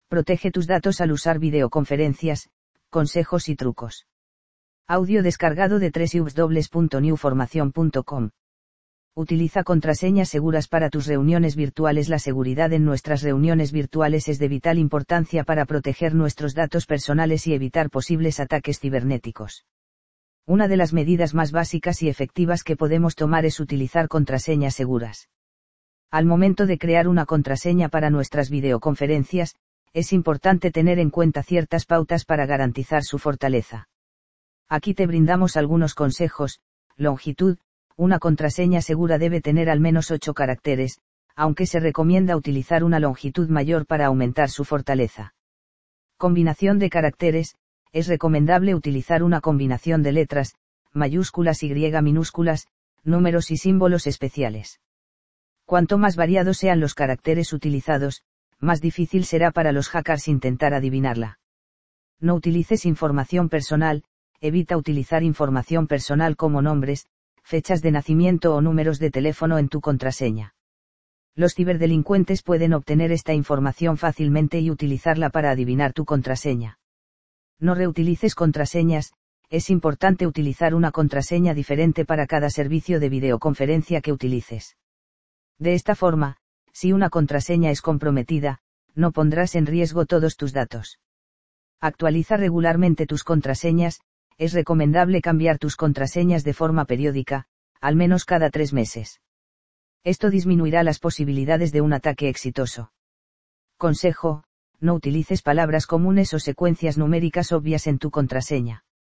Protege tus datos al usar videoconferencias, consejos y trucos. Audio descargado de www.newformacion.com. Utiliza contraseñas seguras para tus reuniones virtuales. La seguridad en nuestras reuniones virtuales es de vital importancia para proteger nuestros datos personales y evitar posibles ataques cibernéticos. Una de las medidas más básicas y efectivas que podemos tomar es utilizar contraseñas seguras. Al momento de crear una contraseña para nuestras videoconferencias, es importante tener en cuenta ciertas pautas para garantizar su fortaleza. Aquí te brindamos algunos consejos. Longitud. Una contraseña segura debe tener al menos 8 caracteres, aunque se recomienda utilizar una longitud mayor para aumentar su fortaleza. Combinación de caracteres. Es recomendable utilizar una combinación de letras, mayúsculas y minúsculas, números y símbolos especiales. Cuanto más variados sean los caracteres utilizados, más difícil será para los hackers intentar adivinarla. No utilices información personal. Evita utilizar información personal como nombres, fechas de nacimiento o números de teléfono en tu contraseña. Los ciberdelincuentes pueden obtener esta información fácilmente y utilizarla para adivinar tu contraseña. No reutilices contraseñas. Es importante utilizar una contraseña diferente para cada servicio de videoconferencia que utilices. De esta forma, si una contraseña es comprometida, no pondrás en riesgo todos tus datos. Actualiza regularmente tus contraseñas. Es recomendable cambiar tus contraseñas de forma periódica, al menos cada 3 meses. Esto disminuirá las posibilidades de un ataque exitoso. Consejo: no utilices palabras comunes o secuencias numéricas obvias en tu contraseña.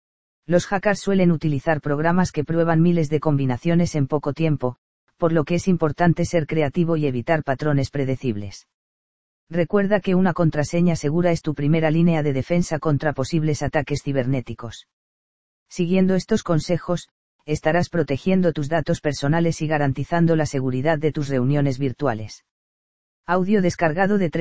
Los hackers suelen utilizar programas que prueban miles de combinaciones en poco tiempo, por lo que es importante ser creativo y evitar patrones predecibles. Recuerda que una contraseña segura es tu primera línea de defensa contra posibles ataques cibernéticos. Siguiendo estos consejos, estarás protegiendo tus datos personales y garantizando la seguridad de tus reuniones virtuales. Audio descargado de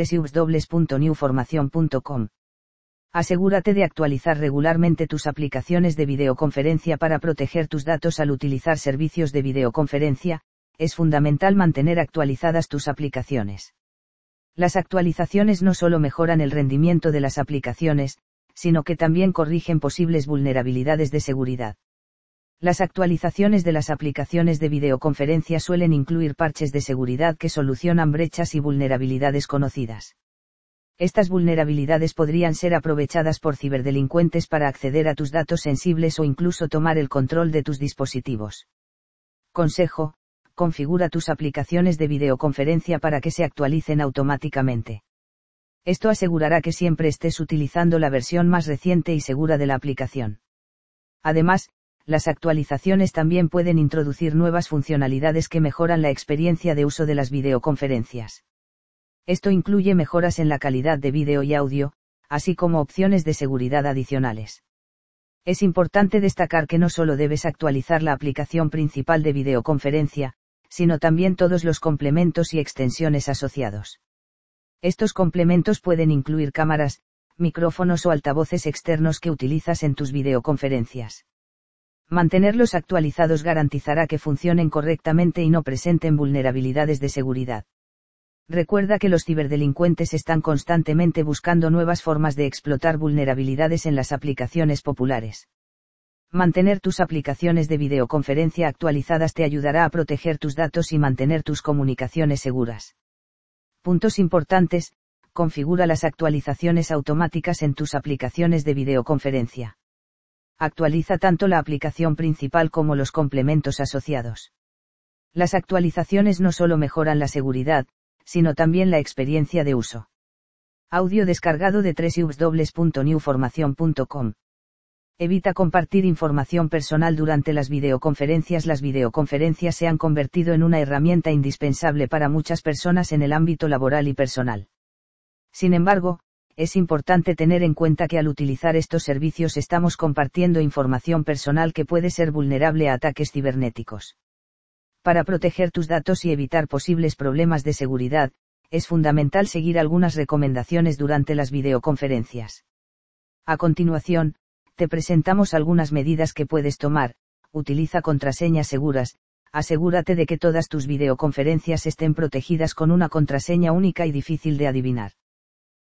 www.newformacion.com. Asegúrate de actualizar regularmente tus aplicaciones de videoconferencia para proteger tus datos al utilizar servicios de videoconferencia. Es fundamental mantener actualizadas tus aplicaciones. Las actualizaciones no solo mejoran el rendimiento de las aplicaciones, sino que también corrigen posibles vulnerabilidades de seguridad. Las actualizaciones de las aplicaciones de videoconferencia suelen incluir parches de seguridad que solucionan brechas y vulnerabilidades conocidas. Estas vulnerabilidades podrían ser aprovechadas por ciberdelincuentes para acceder a tus datos sensibles o incluso tomar el control de tus dispositivos. Consejo: configura tus aplicaciones de videoconferencia para que se actualicen automáticamente. Esto asegurará que siempre estés utilizando la versión más reciente y segura de la aplicación. Además, las actualizaciones también pueden introducir nuevas funcionalidades que mejoran la experiencia de uso de las videoconferencias. Esto incluye mejoras en la calidad de vídeo y audio, así como opciones de seguridad adicionales. Es importante destacar que no solo debes actualizar la aplicación principal de videoconferencia, sino también todos los complementos y extensiones asociados. Estos complementos pueden incluir cámaras, micrófonos o altavoces externos que utilizas en tus videoconferencias. Mantenerlos actualizados garantizará que funcionen correctamente y no presenten vulnerabilidades de seguridad. Recuerda que los ciberdelincuentes están constantemente buscando nuevas formas de explotar vulnerabilidades en las aplicaciones populares. Mantener tus aplicaciones de videoconferencia actualizadas te ayudará a proteger tus datos y mantener tus comunicaciones seguras. Puntos importantes: configura las actualizaciones automáticas en tus aplicaciones de videoconferencia. Actualiza tanto la aplicación principal como los complementos asociados. Las actualizaciones no solo mejoran la seguridad, sino también la experiencia de uso. Audio descargado de www.newformacion.com. Evita compartir información personal durante las videoconferencias. Las videoconferencias se han convertido en una herramienta indispensable para muchas personas en el ámbito laboral y personal. Sin embargo, es importante tener en cuenta que al utilizar estos servicios estamos compartiendo información personal que puede ser vulnerable a ataques cibernéticos. Para proteger tus datos y evitar posibles problemas de seguridad, es fundamental seguir algunas recomendaciones durante las videoconferencias. A continuación, te presentamos algunas medidas que puedes tomar. Utiliza contraseñas seguras. Asegúrate de que todas tus videoconferencias estén protegidas con una contraseña única y difícil de adivinar.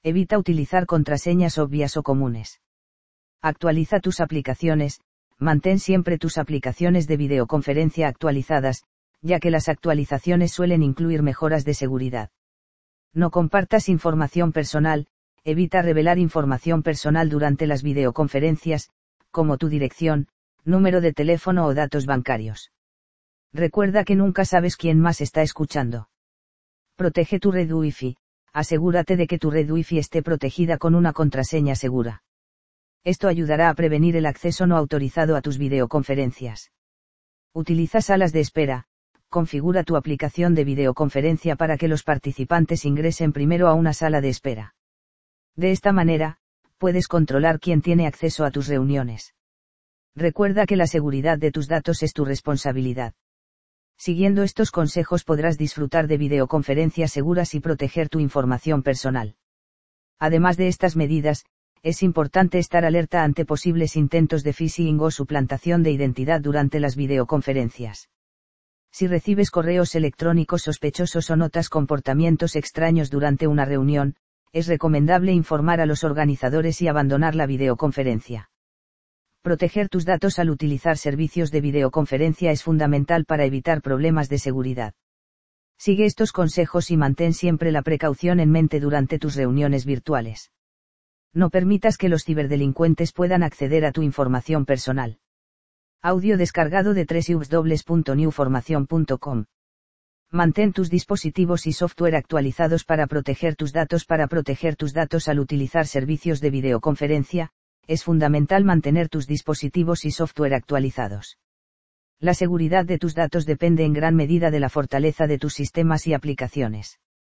Evita utilizar contraseñas obvias o comunes. Actualiza tus aplicaciones. Mantén siempre tus aplicaciones de videoconferencia actualizadas, ya que las actualizaciones suelen incluir mejoras de seguridad. No compartas información personal. Evita revelar información personal durante las videoconferencias, como tu dirección, número de teléfono o datos bancarios. Recuerda que nunca sabes quién más está escuchando. Protege tu red Wi-Fi. Asegúrate de que tu red Wi-Fi esté protegida con una contraseña segura. Esto ayudará a prevenir el acceso no autorizado a tus videoconferencias. Utiliza salas de espera. Configura tu aplicación de videoconferencia para que los participantes ingresen primero a una sala de espera. De esta manera, puedes controlar quién tiene acceso a tus reuniones. Recuerda que la seguridad de tus datos es tu responsabilidad. Siguiendo estos consejos podrás disfrutar de videoconferencias seguras y proteger tu información personal. Además de estas medidas, es importante estar alerta ante posibles intentos de phishing o suplantación de identidad durante las videoconferencias. Si recibes correos electrónicos sospechosos o notas comportamientos extraños durante una reunión, es recomendable informar a los organizadores y abandonar la videoconferencia. Proteger tus datos al utilizar servicios de videoconferencia es fundamental para evitar problemas de seguridad. Sigue estos consejos y mantén siempre la precaución en mente durante tus reuniones virtuales. No permitas que los ciberdelincuentes puedan acceder a tu información personal. Audio descargado de www.newformation.com. Mantén tus dispositivos y software actualizados para proteger tus datos. Para proteger tus datos al utilizar servicios de videoconferencia, es fundamental mantener tus dispositivos y software actualizados. La seguridad de tus datos depende en gran medida de la fortaleza de tus sistemas y aplicaciones.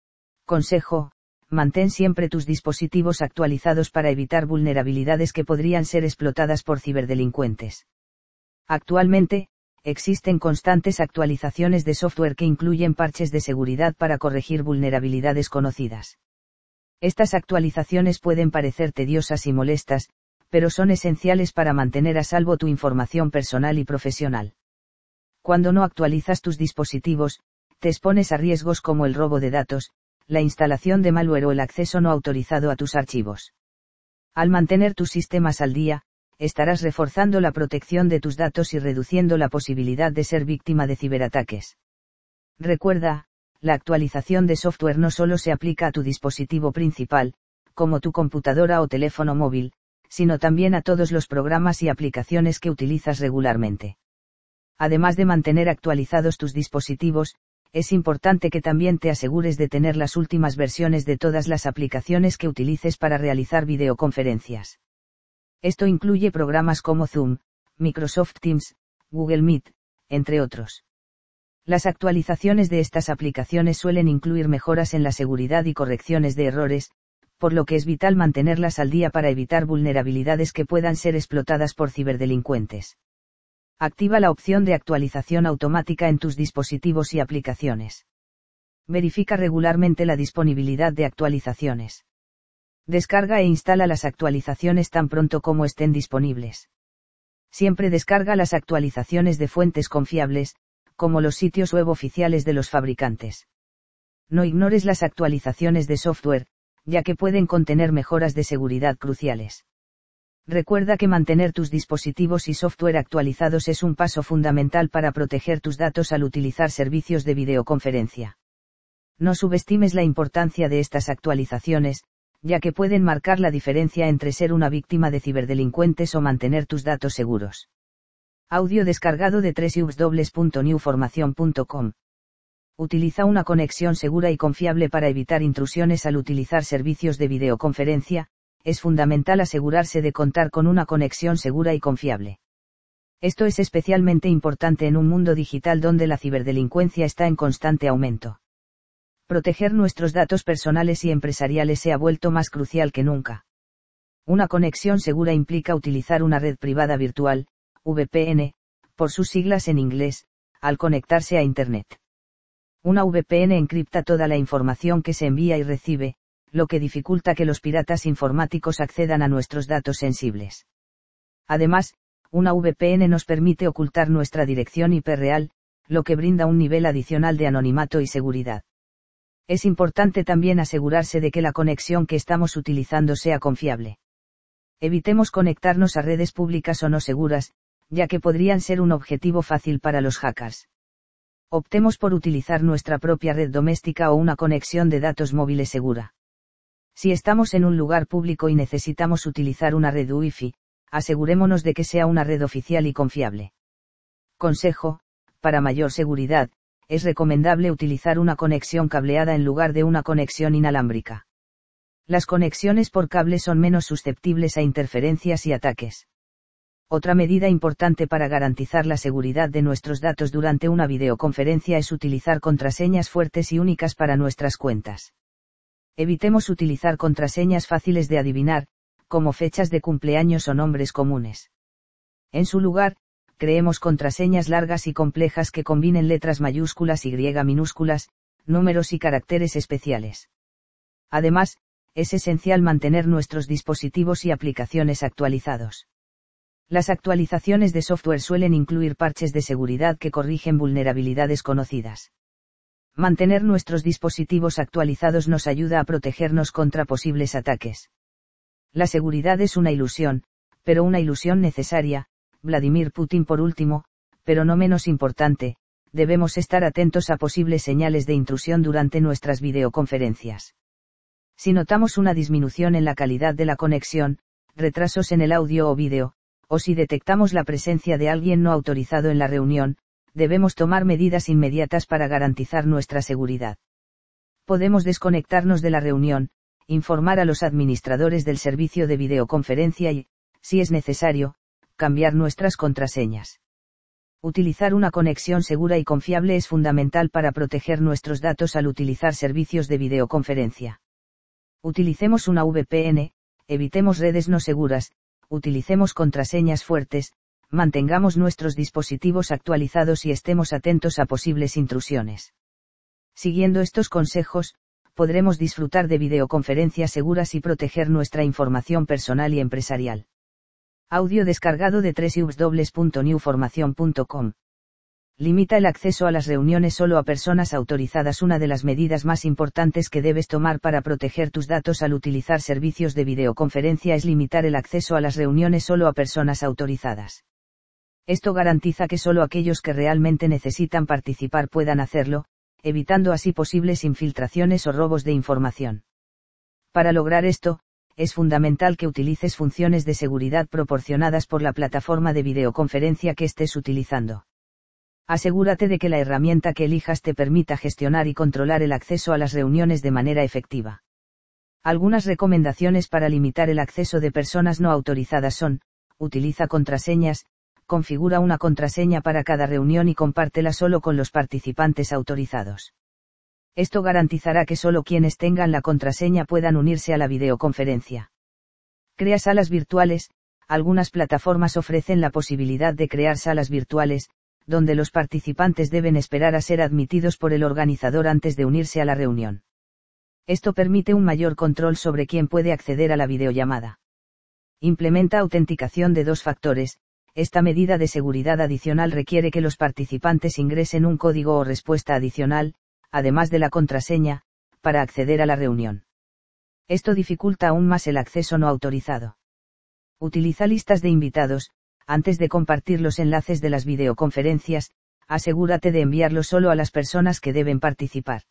Consejo: mantén siempre tus dispositivos actualizados para evitar vulnerabilidades que podrían ser explotadas por ciberdelincuentes. Actualmente, existen constantes actualizaciones de software que incluyen parches de seguridad para corregir vulnerabilidades conocidas. Estas actualizaciones pueden parecer tediosas y molestas, pero son esenciales para mantener a salvo tu información personal y profesional. Cuando no actualizas tus dispositivos, te expones a riesgos como el robo de datos, la instalación de malware o el acceso no autorizado a tus archivos. Al mantener tus sistemas al día, estarás reforzando la protección de tus datos y reduciendo la posibilidad de ser víctima de ciberataques. Recuerda, la actualización de software no solo se aplica a tu dispositivo principal, como tu computadora o teléfono móvil, sino también a todos los programas y aplicaciones que utilizas regularmente. Además de mantener actualizados tus dispositivos, es importante que también te asegures de tener las últimas versiones de todas las aplicaciones que utilices para realizar videoconferencias. Esto incluye programas como Zoom, Microsoft Teams, Google Meet, entre otros. Las actualizaciones de estas aplicaciones suelen incluir mejoras en la seguridad y correcciones de errores, por lo que es vital mantenerlas al día para evitar vulnerabilidades que puedan ser explotadas por ciberdelincuentes. Activa la opción de actualización automática en tus dispositivos y aplicaciones. Verifica regularmente la disponibilidad de actualizaciones. Descarga e instala las actualizaciones tan pronto como estén disponibles. Siempre descarga las actualizaciones de fuentes confiables, como los sitios web oficiales de los fabricantes. No ignores las actualizaciones de software, ya que pueden contener mejoras de seguridad cruciales. Recuerda que mantener tus dispositivos y software actualizados es un paso fundamental para proteger tus datos al utilizar servicios de videoconferencia. No subestimes la importancia de estas actualizaciones, ya que pueden marcar la diferencia entre ser una víctima de ciberdelincuentes o mantener tus datos seguros. Audio descargado de www.newformation.com. Utiliza una conexión segura y confiable para evitar intrusiones al utilizar servicios de videoconferencia. Es fundamental asegurarse de contar con una conexión segura y confiable. Esto es especialmente importante en un mundo digital donde la ciberdelincuencia está en constante aumento. Proteger nuestros datos personales y empresariales se ha vuelto más crucial que nunca. Una conexión segura implica utilizar una red privada virtual, VPN, por sus siglas en inglés, al conectarse a Internet. Una VPN encripta toda la información que se envía y recibe, lo que dificulta que los piratas informáticos accedan a nuestros datos sensibles. Además, una VPN nos permite ocultar nuestra dirección IP real, lo que brinda un nivel adicional de anonimato y seguridad. Es importante también asegurarse de que la conexión que estamos utilizando sea confiable. Evitemos conectarnos a redes públicas o no seguras, ya que podrían ser un objetivo fácil para los hackers. Optemos por utilizar nuestra propia red doméstica o una conexión de datos móviles segura. Si estamos en un lugar público y necesitamos utilizar una red Wi-Fi, asegurémonos de que sea una red oficial y confiable. Consejo: para mayor seguridad, es recomendable utilizar una conexión cableada en lugar de una conexión inalámbrica. Las conexiones por cable son menos susceptibles a interferencias y ataques. Otra medida importante para garantizar la seguridad de nuestros datos durante una videoconferencia es utilizar contraseñas fuertes y únicas para nuestras cuentas. Evitemos utilizar contraseñas fáciles de adivinar, como fechas de cumpleaños o nombres comunes. En su lugar, creemos contraseñas largas y complejas que combinen letras mayúsculas y minúsculas, números y caracteres especiales. Además, es esencial mantener nuestros dispositivos y aplicaciones actualizados. Las actualizaciones de software suelen incluir parches de seguridad que corrigen vulnerabilidades conocidas. Mantener nuestros dispositivos actualizados nos ayuda a protegernos contra posibles ataques. La seguridad es una ilusión, pero una ilusión necesaria. Vladimir Putin. Por último, pero no menos importante, debemos estar atentos a posibles señales de intrusión durante nuestras videoconferencias. Si notamos una disminución en la calidad de la conexión, retrasos en el audio o vídeo, o si detectamos la presencia de alguien no autorizado en la reunión, debemos tomar medidas inmediatas para garantizar nuestra seguridad. Podemos desconectarnos de la reunión, informar a los administradores del servicio de videoconferencia y, si es necesario, cambiar nuestras contraseñas. Utilizar una conexión segura y confiable es fundamental para proteger nuestros datos al utilizar servicios de videoconferencia. Utilicemos una VPN, evitemos redes no seguras, utilicemos contraseñas fuertes, mantengamos nuestros dispositivos actualizados y estemos atentos a posibles intrusiones. Siguiendo estos consejos, podremos disfrutar de videoconferencias seguras y proteger nuestra información personal y empresarial. Audio descargado de www.newformacion.com. Limita el acceso a las reuniones solo a personas autorizadas. Una de las medidas más importantes que debes tomar para proteger tus datos al utilizar servicios de videoconferencia es limitar el acceso a las reuniones solo a personas autorizadas. Esto garantiza que solo aquellos que realmente necesitan participar puedan hacerlo, evitando así posibles infiltraciones o robos de información. Para lograr esto, es fundamental que utilices funciones de seguridad proporcionadas por la plataforma de videoconferencia que estés utilizando. Asegúrate de que la herramienta que elijas te permita gestionar y controlar el acceso a las reuniones de manera efectiva. Algunas recomendaciones para limitar el acceso de personas no autorizadas son: utiliza contraseñas, configura una contraseña para cada reunión y compártela solo con los participantes autorizados. Esto garantizará que solo quienes tengan la contraseña puedan unirse a la videoconferencia. Crea salas virtuales. Algunas plataformas ofrecen la posibilidad de crear salas virtuales, donde los participantes deben esperar a ser admitidos por el organizador antes de unirse a la reunión. Esto permite un mayor control sobre quién puede acceder a la videollamada. Implementa autenticación de 2 factores. Esta medida de seguridad adicional requiere que los participantes ingresen un código o respuesta adicional, además de la contraseña, para acceder a la reunión. Esto dificulta aún más el acceso no autorizado. Utiliza listas de invitados. Antes de compartir los enlaces de las videoconferencias, asegúrate de enviarlos solo a las personas que deben participar.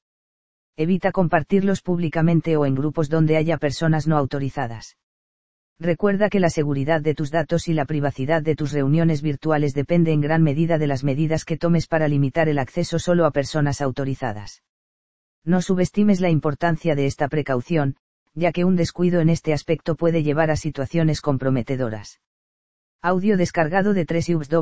Evita compartirlos públicamente o en grupos donde haya personas no autorizadas. Recuerda que la seguridad de tus datos y la privacidad de tus reuniones virtuales depende en gran medida de las medidas que tomes para limitar el acceso solo a personas autorizadas. No subestimes la importancia de esta precaución, ya que un descuido en este aspecto puede llevar a situaciones comprometedoras. Audio descargado de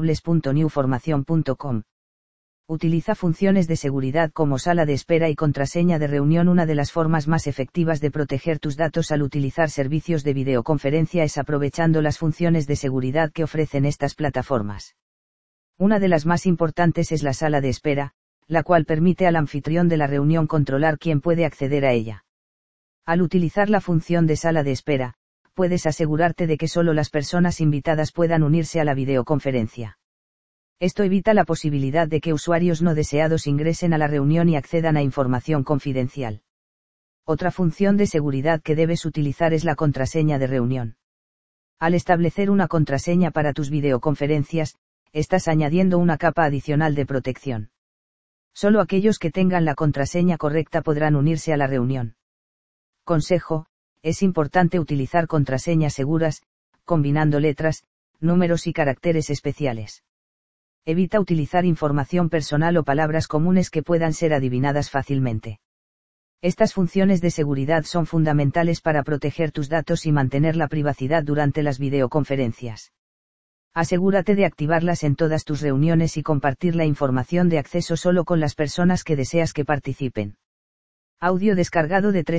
www.newformacion.com. Utiliza funciones de seguridad como sala de espera y contraseña de reunión. Una de las formas más efectivas de proteger tus datos al utilizar servicios de videoconferencia es aprovechando las funciones de seguridad que ofrecen estas plataformas. Una de las más importantes es la sala de espera, la cual permite al anfitrión de la reunión controlar quién puede acceder a ella. Al utilizar la función de sala de espera, puedes asegurarte de que solo las personas invitadas puedan unirse a la videoconferencia. Esto evita la posibilidad de que usuarios no deseados ingresen a la reunión y accedan a información confidencial. Otra función de seguridad que debes utilizar es la contraseña de reunión. Al establecer una contraseña para tus videoconferencias, estás añadiendo una capa adicional de protección. Solo aquellos que tengan la contraseña correcta podrán unirse a la reunión. Consejo: es importante utilizar contraseñas seguras, combinando letras, números y caracteres especiales. Evita utilizar información personal o palabras comunes que puedan ser adivinadas fácilmente. Estas funciones de seguridad son fundamentales para proteger tus datos y mantener la privacidad durante las videoconferencias. Asegúrate de activarlas en todas tus reuniones y compartir la información de acceso solo con las personas que deseas que participen. Audio descargado de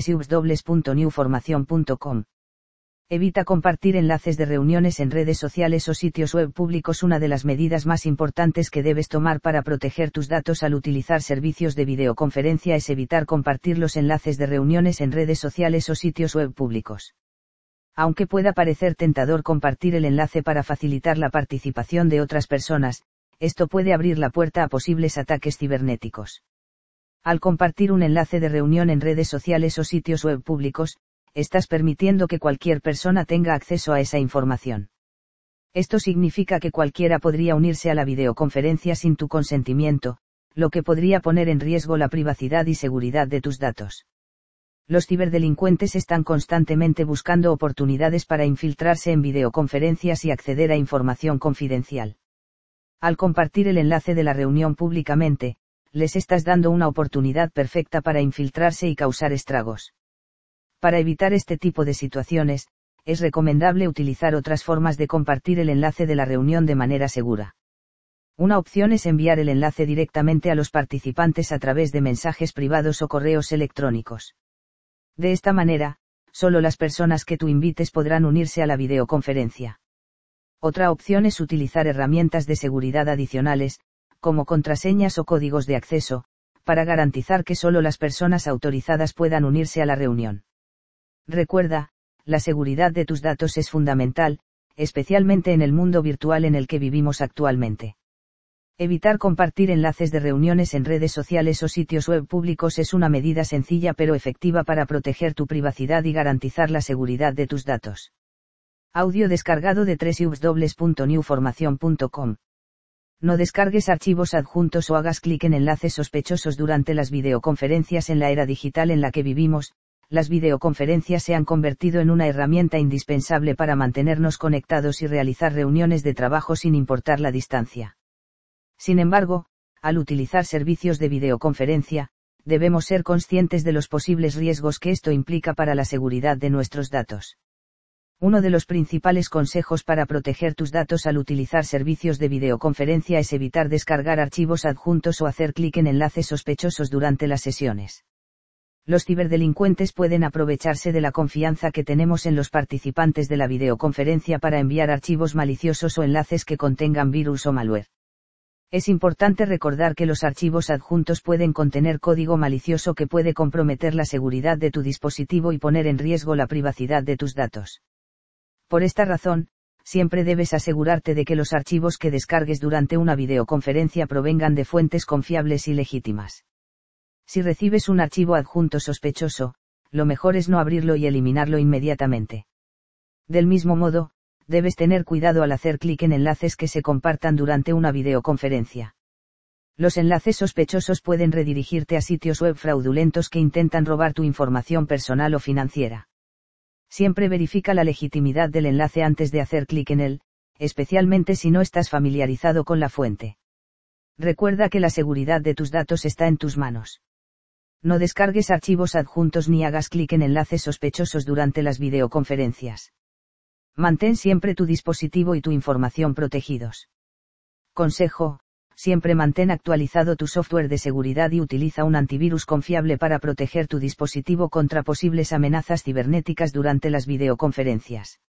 www.newformation.com. Evita compartir enlaces de reuniones en redes sociales o sitios web públicos. Una de las medidas más importantes que debes tomar para proteger tus datos al utilizar servicios de videoconferencia es evitar compartir los enlaces de reuniones en redes sociales o sitios web públicos. Aunque pueda parecer tentador compartir el enlace para facilitar la participación de otras personas, esto puede abrir la puerta a posibles ataques cibernéticos. Al compartir un enlace de reunión en redes sociales o sitios web públicos, estás permitiendo que cualquier persona tenga acceso a esa información. Esto significa que cualquiera podría unirse a la videoconferencia sin tu consentimiento, lo que podría poner en riesgo la privacidad y seguridad de tus datos. Los ciberdelincuentes están constantemente buscando oportunidades para infiltrarse en videoconferencias y acceder a información confidencial. Al compartir el enlace de la reunión públicamente, les estás dando una oportunidad perfecta para infiltrarse y causar estragos. Para evitar este tipo de situaciones, es recomendable utilizar otras formas de compartir el enlace de la reunión de manera segura. Una opción es enviar el enlace directamente a los participantes a través de mensajes privados o correos electrónicos. De esta manera, solo las personas que tú invites podrán unirse a la videoconferencia. Otra opción es utilizar herramientas de seguridad adicionales, como contraseñas o códigos de acceso, para garantizar que solo las personas autorizadas puedan unirse a la reunión. Recuerda, la seguridad de tus datos es fundamental, especialmente en el mundo virtual en el que vivimos actualmente. Evitar compartir enlaces de reuniones en redes sociales o sitios web públicos es una medida sencilla pero efectiva para proteger tu privacidad y garantizar la seguridad de tus datos. Audio descargado de www.newformation.com. No descargues archivos adjuntos o hagas clic en enlaces sospechosos durante las videoconferencias. En la era digital en la que vivimos, las videoconferencias se han convertido en una herramienta indispensable para mantenernos conectados y realizar reuniones de trabajo sin importar la distancia. Sin embargo, al utilizar servicios de videoconferencia, debemos ser conscientes de los posibles riesgos que esto implica para la seguridad de nuestros datos. Uno de los principales consejos para proteger tus datos al utilizar servicios de videoconferencia es evitar descargar archivos adjuntos o hacer clic en enlaces sospechosos durante las sesiones. Los ciberdelincuentes pueden aprovecharse de la confianza que tenemos en los participantes de la videoconferencia para enviar archivos maliciosos o enlaces que contengan virus o malware. Es importante recordar que los archivos adjuntos pueden contener código malicioso que puede comprometer la seguridad de tu dispositivo y poner en riesgo la privacidad de tus datos. Por esta razón, siempre debes asegurarte de que los archivos que descargues durante una videoconferencia provengan de fuentes confiables y legítimas. Si recibes un archivo adjunto sospechoso, lo mejor es no abrirlo y eliminarlo inmediatamente. Del mismo modo, debes tener cuidado al hacer clic en enlaces que se compartan durante una videoconferencia. Los enlaces sospechosos pueden redirigirte a sitios web fraudulentos que intentan robar tu información personal o financiera. Siempre verifica la legitimidad del enlace antes de hacer clic en él, especialmente si no estás familiarizado con la fuente. Recuerda que la seguridad de tus datos está en tus manos. No descargues archivos adjuntos ni hagas clic en enlaces sospechosos durante las videoconferencias. Mantén siempre tu dispositivo y tu información protegidos. Consejo: siempre mantén actualizado tu software de seguridad y utiliza un antivirus confiable para proteger tu dispositivo contra posibles amenazas cibernéticas durante las videoconferencias.